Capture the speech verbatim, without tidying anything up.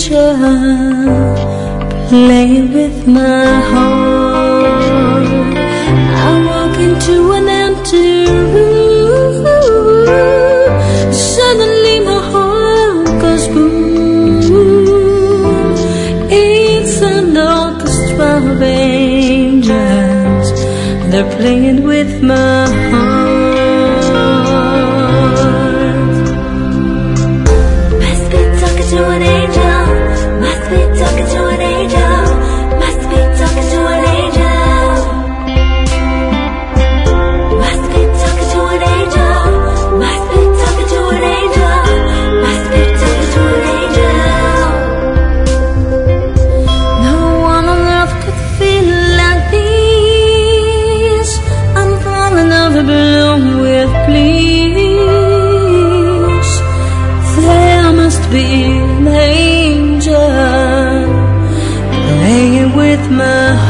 angel playing with my heart. I walk into an empty room, suddenly my heart goes boom. It's an orchestra of angels, they're playing with my heart. Must be talking to an angel, must be talking to an angel, must be talking to an angel, must be talking to an angel, must be talking to an angel, must be talking to an angel. No one on earth could feel like this. I'm falling out of bloom with please. There must be an angel playing with my heart.